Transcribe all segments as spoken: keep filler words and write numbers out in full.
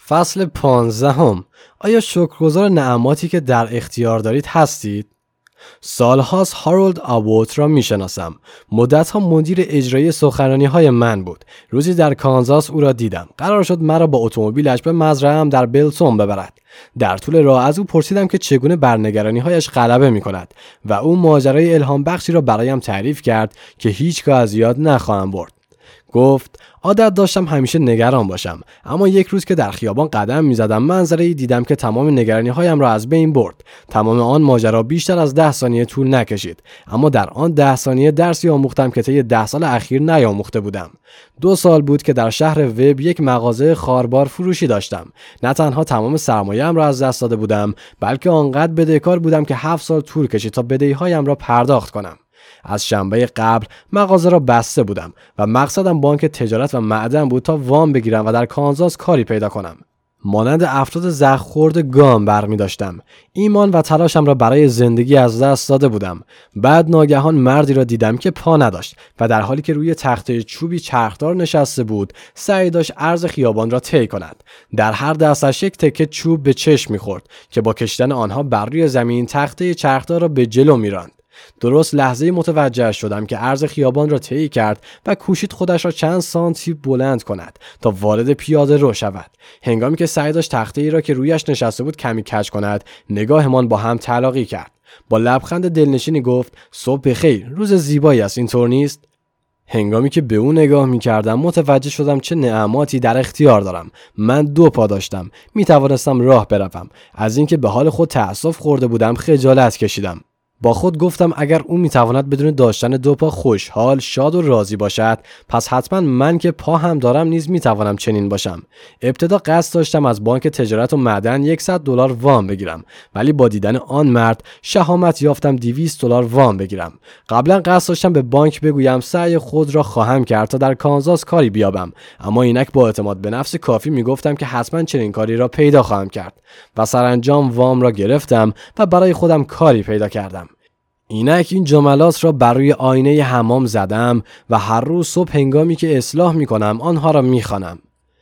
فصل پانزدهم. آیا شکرگزار نعماتی که در اختیار دارید هستید؟ سالهاست هارولد آبوت را میشناسم. مدتها مدیر اجرایی سخنرانی های من بود. روزی در کانزاس او را دیدم. قرار شد مرا با اتومبیلش به مزرعه‌ام در بلتون ببرد. در طول راه از او پرسیدم که چگونه بر نگرانی هایش غلبه می کند و او ماجرای الهام بخشی را برایم تعریف کرد که هیچگاه از یاد نخواهم برد. گفت عادت داشتم همیشه نگران باشم، اما یک روز که در خیابان قدم می‌زدم منظره‌ای دیدم که تمام نگرانی‌هایم را از بین برد. تمام آن ماجرا بیشتر از ده ثانیه طول نکشید، اما در آن ده ثانیه درسی آموختم که طی ده سال اخیر نیاموخته بودم. دو سال بود که در شهر وب یک مغازه خاربار فروشی داشتم. نه تنها تمام سرمایه‌ام را از دست داده بودم، بلکه آنقدر بدهکار بودم که هفت سال طول کشید تا بدهی‌هایم را پرداخت کنم. از شنبه قبل مغازه را بسته بودم و مقصدم بانک تجارت و معدن بود تا وام بگیرم و در کانزاس کاری پیدا کنم. مانند افراد زخم خورده گام برمی داشتم. ایمان و تلاشم را برای زندگی از دست داده بودم. بعد ناگهان مردی را دیدم که پا نداشت و در حالی که روی تخته چوبی چرخدار نشسته بود سعی داشت عرض خیابان را طی کند. در هر دستش یک تکه چوب به چشم می‌خورد که با کشیدن آنها بر روی زمین تخته چرخدار را به جلو می‌راند. درست لحظه‌ای متوجه شدم که عرض خیابان را طی کرد و کوشید خودش را چند سانتی بلند کند تا وارد پیاده رو شود. هنگامی که سعی داشت تخته ای را که رویش نشسته بود کمی کج کند، نگاهمان با هم تلاقی کرد. با لبخند دلنشینی گفت: صبح بخیر، روز زیبایی است، اینطور نیست؟ هنگامی که به او نگاه می کردم متوجه شدم چه نعماتی در اختیار دارم. من دو پا داشتم، می توانستم راه بروم. از اینکه به حال خود تأسف خورده بودم خجالت کشیدم. با خود گفتم اگر او میتواند بدون داشتن دو پا خوشحال، شاد و راضی باشد، پس حتما من که پا هم دارم نیز میتوانم چنین باشم. ابتدا قصد داشتم از بانک تجارت و معدن صد دلار وام بگیرم، ولی با دیدن آن مرد شهامت یافتم دویست دلار وام بگیرم. قبلا قصد داشتم به بانک بگویم سعی خود را خواهم کرد تا در کانزاس کاری بیابم، اما اینک با اعتماد به نفس کافی میگفتم که حتما چنین کاری را پیدا خواهم کرد و سرانجام وام را گرفتم و برای خودم کاری پیدا کردم. اینک این جملات را بر روی آینه حمام زدم و هر روز صبح هنگامی که اصلاح می کنم آنها را می خوانم.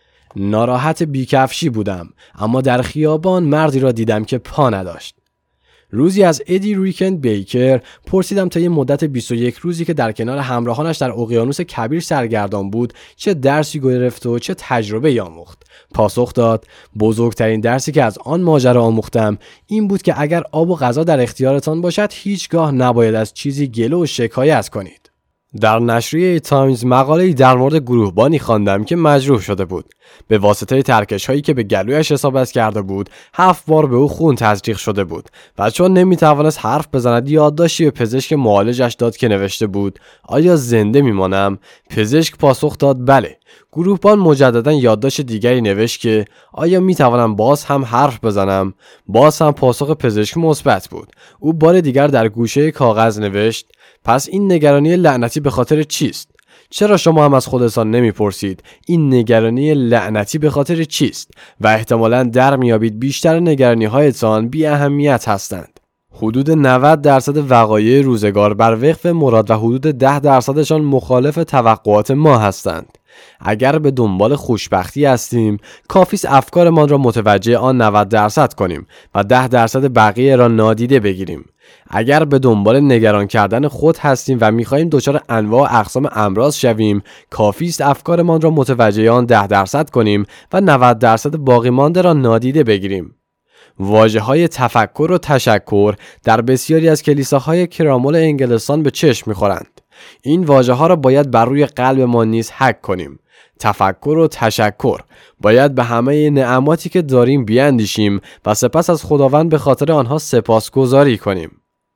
ناراحت بیکفشی بودم، اما در خیابان مردی را دیدم که پا نداشت. روزی از ادی ریکن بیکر پرسیدم تا یه مدت بیست و یک روزی که در کنار همراهانش در اقیانوس کبیر سرگردان بود چه درسی گرفت و چه تجربه آموخت. پاسخ داد: بزرگترین درسی که از آن ماجرا آموختم این بود که اگر آب و غذا در اختیارتان باشد هیچگاه نباید از چیزی گله و شکایت کنید. در نشریه تایمز مقاله‌ای در مورد گروهبانی خواندم که مجروح شده بود. به واسطه ترکش هایی که به گلویش اصابت کرده بود، هفت بار به او خون تزریق شده بود و چون نمیتوانست حرف بزند یادداشتی به پزشک معالجش داد که نوشته بود: آیا زنده میمانم؟ پزشک پاسخ داد بله. گروهبان مجددا یادداشت دیگری نوشت که آیا میتوانم باز هم حرف بزنم؟ باز هم پاسخ پزشک مثبت بود. او بار دیگر در گوشه کاغذ نوشت: پس این نگرانی لعنتی به خاطر چیست؟ چرا شما هم از خودتان نمیپرسید این نگرانی لعنتی به خاطر چیست؟ و احتمالاً در میابید بیشتر نگرانی هایتان بی اهمیت هستند. حدود نود درصد وقایع روزگار بر وفق مراد و حدود ده درصدشان مخالف توقعات ما هستند. اگر به دنبال خوشبختی هستیم، کافیست افکارمان را متوجه آن نود درصد کنیم و ده درصد بقیه را نادیده بگیریم. اگر به دنبال نگران کردن خود هستیم و می‌خواهیم دچار انواع و اقسام امراض شویم، کافیست افکارمان را متوجه آن ده درصد کنیم و نود درصد باقی مانده را نادیده بگیریم. واژه‌های تفکر و تشکر در بسیاری از کلیساهای کرامول انگلستان به چشم می‌خورند. این واژه‌ها را باید بر روی قلب ما نیز حک کنیم. تفکر و تشکر. باید به همه نعماتی که داریم بیاندیشیم و سپس از خداوند به خاطر آنها سپاسگزاری کنیم.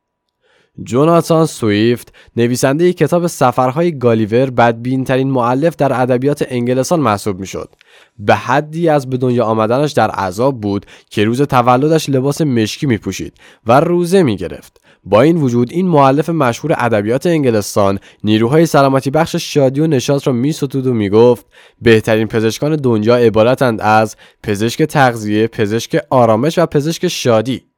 جوناتان سویفت، نویسنده کتاب سفرهای گالیور، بدبین‌ترین مؤلف در ادبیات انگلستان محسوب می‌شد. به حدی از به دنیا آمدنش در عذاب بود که روز تولدش لباس مشکی می‌پوشید و روزه می‌گرفت. با این وجود این مؤلف مشهور ادبیات انگلستان نیروهای سلامتی بخش شادی و نشاط را می‌ستود و می‌گفت بهترین پزشکان دنیا عبارتند از پزشک تغذیه، پزشک آرامش و پزشک شادی.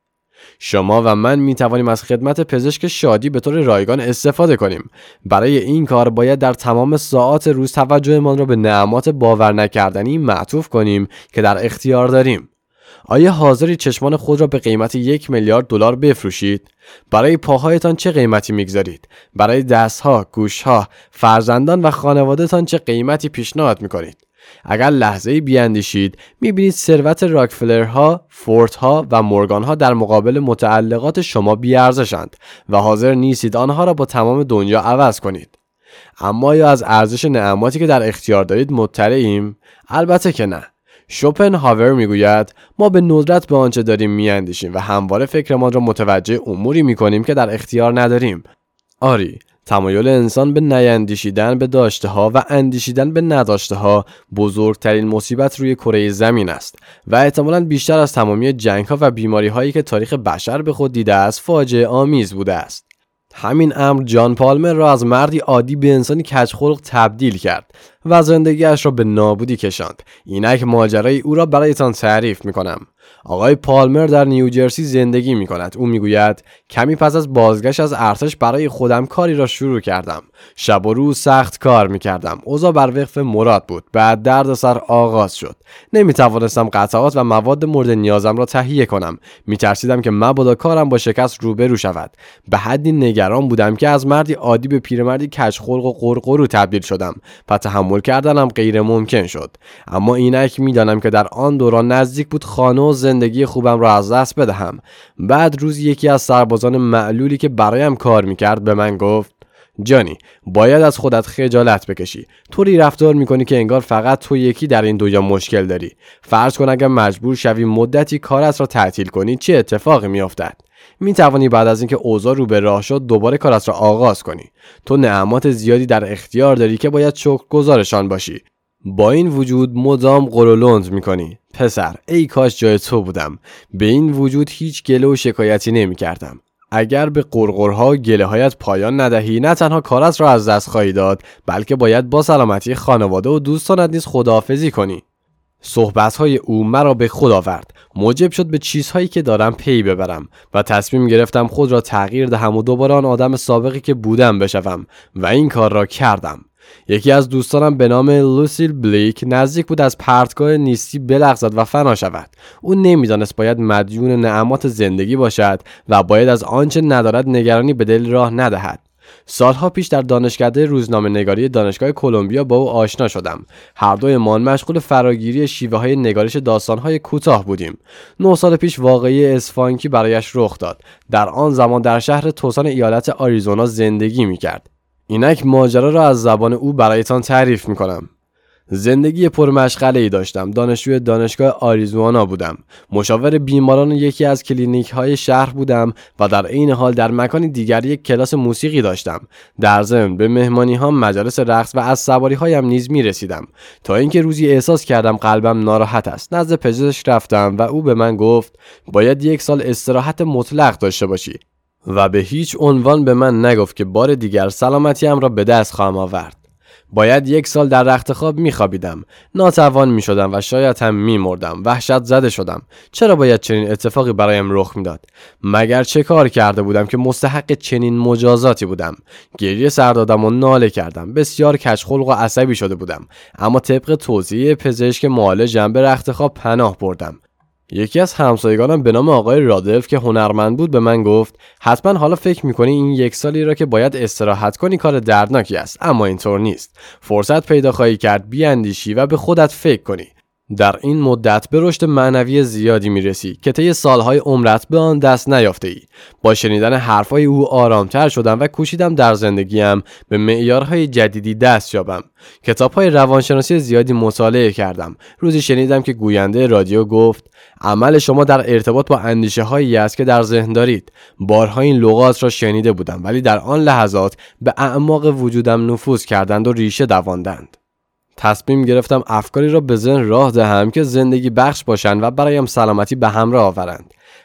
شما و من می توانیم از خدمت پزشک شادی به طور رایگان استفاده کنیم. برای این کار باید در تمام ساعات روز توجهمان را به نعمات باور نکردنی معطوف کنیم که در اختیار داریم. آیا حاضری چشمان خود را به قیمت یک میلیارد دلار بفروشید؟ برای پاهایتان چه قیمتی میگذارید؟ برای دستها، گوشها، فرزندان و خانوادهتان چه قیمتی پیشنهاد میکنید؟ اگر لحظه‌ای بیاندیشید میبینید ثروت راکفلرها، فوردها و مورگانها در مقابل متعلقات شما بی‌ارزشند و حاضر نیستید آنها را با تمام دنیا عوض کنید. اما یا از ارزش نعماتی که در اختیار دارید مطلعیم؟ البته که نه. شوپنهاور میگوید ما به ندرت به آنچه داریم میاندیشیم و همواره فکرمان را متوجه اموری میکنیم که در اختیار نداریم. آری، تمایل انسان به نیندیشیدن به داشته ها و اندیشیدن به نداشته ها بزرگترین مصیبت روی کره زمین است و احتمالاً بیشتر از تمامی جنگ ها و بیماری هایی که تاریخ بشر به خود دیده است فاجعه آمیز بوده است. همین امر جان پالمر را از مردی عادی به انسانی کجخلق تبدیل کرد و زندگیش را به نابودی کشاند. اینک ماجرای او را برایتان تعریف میکنم. آقای پالمر در نیوجرسی زندگی می کند. او می گوید کمی پس از بازگشت از ارتش برای خودم کاری را شروع کردم. شب و روز سخت کار می کردم. اوضاع بر وفق مراد بود. بعد درد سر آغاز شد. نمی توانستم قطعات و مواد مورد نیازم را تهیه کنم. می ترسیدم که مبادا کارم با شکست روبرو شود. به حدی نگران بودم که از مردی عادی به پیرمردی کجخلق و قرقرو تبدیل شدم. پس تحمل کردنم غیر ممکن شد. اما اینک می دانم که در آن دوران نزدیک بود خانه و زندگی خوبم را از دست بدهم. بعد روز یکی از سربازان معلولی که برایم کار میکرد به من گفت جانی، باید از خودت خجالت بکشی. طوری رفتار میکنی که انگار فقط تو یکی در این دنیا مشکل داری. فرض کن اگر مجبور شوی مدتی کارت را تعطیل کنی چه اتفاقی میافتد؟ می توانی بعد از اینکه اوضاع رو به راه شد دوباره کارت را آغاز کنی. تو نعمات زیادی در اختیار داری که باید شکرگزارشان باشی. با این وجود مدام قرولند میکنی. پسر، ای کاش جای تو بودم. به این وجود هیچ گله و شکایتی نمی کردم. اگر به قرقرها و گله هایت پایان ندهی نه تنها کارت را از دست خواهی داد بلکه باید با سلامتی خانواده و دوستانت نیز خداحافظی کنی. صحبت‌های او مرا به خود آورد. موجب شد به چیزهایی که دارم پی ببرم و تصمیم گرفتم خود را تغییر دهم و دوباره آن آدم سابقی که بودم بشوم و این کار را کردم. یکی از دوستانم به نام لوسیل بلیک نزدیک بود از پرتگاه نیستی بلغزد و فنا شود. او نمیدانست باید مدیون نعمات زندگی باشد و باید از آنچه ندارد نگرانی به دل راه ندهد. سالها پیش در دانشکده روزنامه نگاری دانشگاه کلمبیا با او آشنا شدم. هر دویمان مشغول فراگیری شیوه های نگارش داستانهای کوتاه بودیم. نه سال پیش واقعه اسفانکی برایش رخ داد. در آن زمان در شهر توسان ایالت آریزونا زندگی می‌کرد. اینک ماجرا را از زبان او برایتان تعریف می‌کنم. زندگی پرمشغله‌ای داشتم. دانشجوی دانشگاه آریزونا بودم. مشاور بیماران یکی از کلینیک‌های شهر بودم و در عین حال در مکان دیگر یک کلاس موسیقی داشتم. در ضمن به مهمانی‌ها، مجالس رقص و از سواری‌هایم نیز می‌رسیدم تا اینکه روزی احساس کردم قلبم ناراحت است. نزد پزشک رفتم و او به من گفت باید یک سال استراحت مطلق داشته باشی و به هیچ عنوان به من نگفت که بار دیگر سلامتیم را به دست خواهم آورد. باید یک سال در رخت خواب میخوابیدم. ناتوان میشدم و شاید هم میمردم. وحشت زده شدم. چرا باید چنین اتفاقی برایم رخ میداد؟ مگر چه کار کرده بودم که مستحق چنین مجازاتی بودم؟ گریه سر دادم و ناله کردم. بسیار کجخلق و عصبی شده بودم. اما طبق توصیه پزشک معالجم به رخت خواب پناه بردم. یکی از همسایگانم به نام آقای رادلف که هنرمند بود به من گفت حتما حالا فکر میکنی این یک سالی را که باید استراحت کنی کار دردناکی است، اما اینطور نیست. فرصت پیدا خواهی کرد بیاندیشی و به خودت فکر کنی. در این مدت به رشد معنوی زیادی میرسی که طی سالهای عمرت به آن دست نیافته ای. با شنیدن حرفهای او آرامتر شدم و کوشیدم در زندگیم به معیارهای جدیدی دست یابم. کتابهای روانشناسی زیادی مطالعه کردم. روزی شنیدم که گوینده رادیو گفت عمل شما در ارتباط با اندیشه هایی است که در ذهن دارید. بارها این لغات را شنیده بودم ولی در آن لحظات به اعماق وجودم نفوذ کردند و ریشه دواندند. تصمیم گرفتم افکاری را به ذهن راه دهم که زندگی بخش باشند و برایم سلامتی به همراه آورند.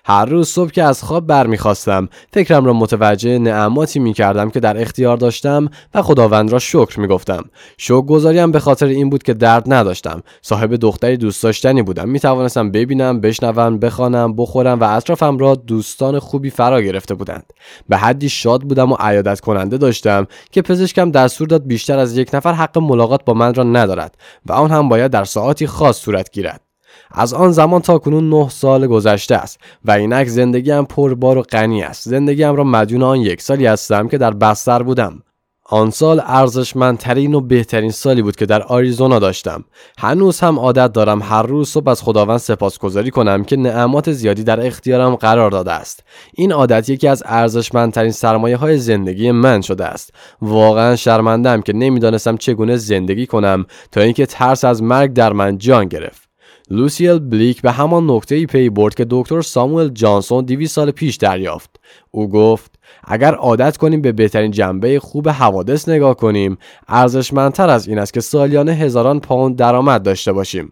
هر روز صبح که از خواب برمیخواستم فکرم را متوجه نعماتی میکردم که در اختیار داشتم و خداوند را شکر میگفتم. شکرگزاریم به خاطر این بود که درد نداشتم، صاحب دختری دوست داشتنی بودم، میتوانستم ببینم، بشنوم، بخوانم، بخورم و اطرافم را دوستان خوبی فرا گرفته بودند. به حدی شاد بودم و عیادت کننده داشتم که پزشکم دستور داد بیشتر از یک نفر حق ملاقات با من را ندارد و آن هم باید در ساعاتی خاص صورت گیرد. از آن زمان تا کنون نه سال گذشته است و اینک زندگیم پربار و غنی است. زندگیم را مدیون آن یک سالی هستم که در بستر بودم. آن سال ارزشمندترین و بهترین سالی بود که در آریزونا داشتم. هنوز هم عادت دارم هر روز صبح از خداوند سپاسگزاری کنم که نعمات زیادی در اختیارم قرار داده است. این عادت یکی از ارزشمندترین سرمایه‌های زندگی من شده است. واقعا شرمنده‌ام که نمیدانستم چگونه زندگی کنم تا اینکه ترس از مرگ در من جان گرفت. لوسیل بلیک به همان نکته‌ای پی برد که دکتر ساموئل جانسون دویست سال پیش دریافت. او گفت اگر عادت کنیم به بهترین جنبه خوب حوادث نگاه کنیم، ارزشمندتر از این است که سالیانه هزاران پوند درآمد داشته باشیم.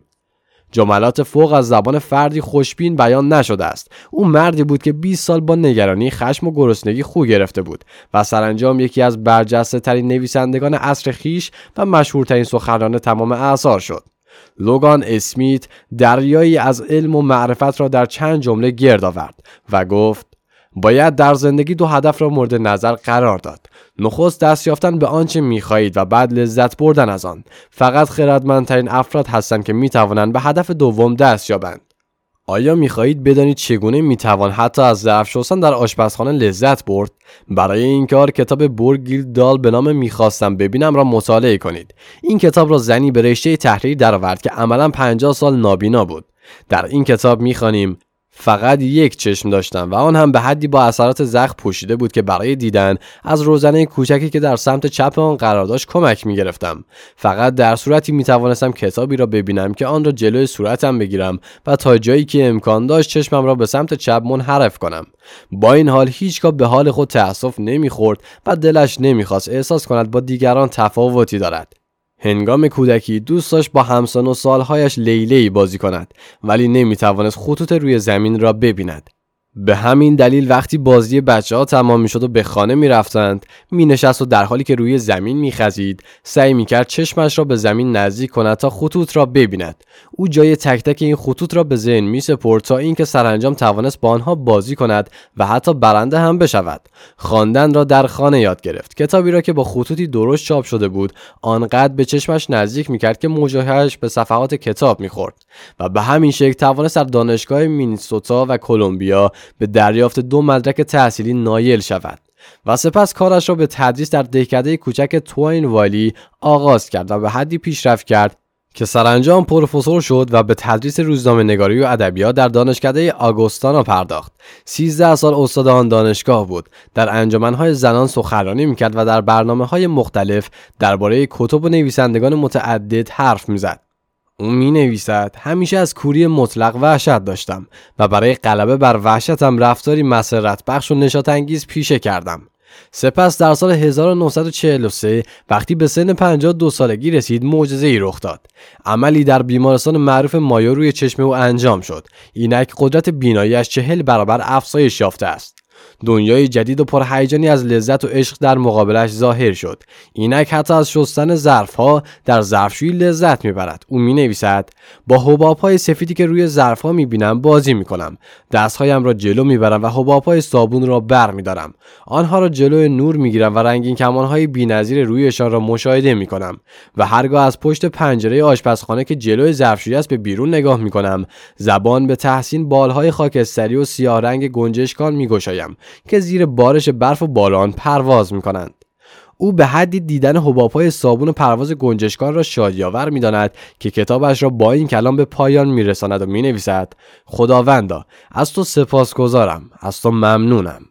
جملات فوق از زبان فردی خوشبین بیان نشده است. او مردی بود که بیست سال با نگرانی، خشم و گرسنگی خو گرفته بود و سرانجام یکی از برجسته ترین نویسندگان عصر خیش و مشهورترین سخنران تمام اعصار شد. لوگان اسمیت دریایی از علم و معرفت را در چند جمله گرد آورد و گفت باید در زندگی دو هدف را مورد نظر قرار داد. نخست دست یافتن به آنچه می‌خواهید و بعد لذت بردن از آن. فقط خردمندترین افراد هستند که می‌توانند به هدف دوم دست یابند. آیا می‌خواهید بدانید چگونه می‌توان حتی از ظرف شستن در آشپزخانه لذت برد؟ برای این کار کتاب بورگیل دال به نام می‌خواستم ببینم را مطالعه کنید. این کتاب را زنی به رشته تحریر درآورد که عملاً پنجاه سال نابینا بود. در این کتاب می‌خوانیم فقط یک چشم داشتم و آن هم به حدی با اثرات زخم پوشیده بود که برای دیدن از روزنه کوچکی که در سمت چپ آن قرار داشت کمک می گرفتم. فقط در صورتی می توانستم کتابی را ببینم که آن را جلوی صورتم بگیرم و تا جایی که امکان داشت چشمم را به سمت چپ منحرف کنم. با این حال هیچگاه به حال خود تأسف نمی خورد و دلش نمی خواست احساس کند با دیگران تفاوتی دارد. هنگام کودکی دوست داشت با همسن و سالهایش لیلی بازی کند ولی نمیتوانست خطوط روی زمین را ببیند. به همین دلیل وقتی بازی بچه‌ها تمام میشد و به خانه میرفتند مینشست و در حالی که روی زمین میخزید سعی میکرد چشمش را به زمین نزدیک کند تا خطوط را ببیند. او جای تک تک این خطوط را به ذهن میسپرد تا اینکه سرانجام توانست با آنها بازی کند و حتی برنده هم بشود. خواندن را در خانه یاد گرفت. کتابی را که با خطوطی درشت چاپ شده بود آنقدر به چشمش نزدیک میکرد که مواجهه‌اش به صفحات کتاب میخورد و به همین شکل توانست در دانشگاه مینیسوتا و کلمبیا به دریافت دو مدرک تحصیلی نایل شود و سپس کارش را به تدریس در دهکده کوچک توین والی آغاز کرد و به حدی پیشرفت کرد که سرانجام پروفسور شد و به تدریس روزنامه‌نگاری و ادبیات در دانشکده آگوستانا پرداخت. سیزده سال استاد آن دانشگاه بود. در انجمن‌های زنان سخنرانی می‌کرد و در برنامه‌های مختلف درباره کتب و نویسندگان متعدد حرف می‌زد. او می نویسد همیشه از کوری مطلق وحشت داشتم و برای غلبه بر وحشتم رفتاری مسرت بخش و نشاط انگیز پیشه کردم. سپس در سال هزار و نهصد و چهل و سه وقتی به سن پنجاه و دو سالگی رسید معجزه‌ای رخ داد. عملی در بیمارستان معروف مایو روی چشم او انجام شد. اینک قدرت بینایی‌اش چهل برابر افزایش یافته است. دنیای جدید و پرهیجانی از لذت و عشق در مقابلش ظاهر شد. اینک حتی از شستن ظرف‌ها در ظرفشویی لذت می‌برد. او می‌نویسد با حباب‌های سفیدی که روی ظرف‌ها می‌بینم بازی می‌کنم. دست‌هایم را جلو می‌برم و حباب‌های صابون را برمی‌دارم. آنها را جلوی نور می‌گیرم و رنگین کمان‌های بی‌نظیر رویشان را مشاهده می‌کنم و هرگاه از پشت پنجره آشپزخانه که جلوی ظرفشویی است به بیرون نگاه می‌کنم، زبان به تحسین بال‌های خاکستری و سیاه رنگ گنجشکان می‌گشایم که زیر بارش برف و باران پرواز می‌کنند. او به حدی دیدن حباب‌های صابون و پرواز گنجشکان را شادی‌آور می‌داند که کتابش را با این کلام به پایان می‌رساند و می‌نویسد خداوندا از تو سپاسگزارم، از تو ممنونم.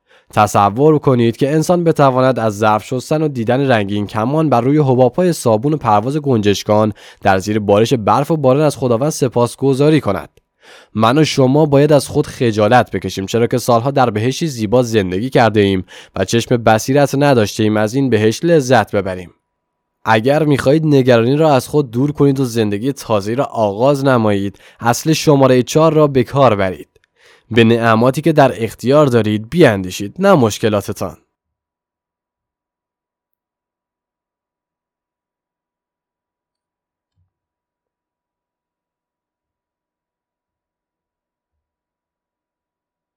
تصور کنید که انسان بتواند از ظرف شستن و دیدن رنگین کمان بر روی حباب‌های صابون و پرواز گنجشکان در زیر بارش برف و باران از خداوند سپاسگزاری کند. من و شما باید از خود خجالت بکشیم چرا که سالها در بهشتی زیبا زندگی کرده ایم و چشم بصیرت نداشته ایم از این بهشت لذت ببریم. اگر میخواهید نگرانی را از خود دور کنید و زندگی تازه‌ای را آغاز نمایید، اصل شماره چهار را به کار برید. به نعماتی که در اختیار دارید بیاندیشید، نه مشکلاتتان.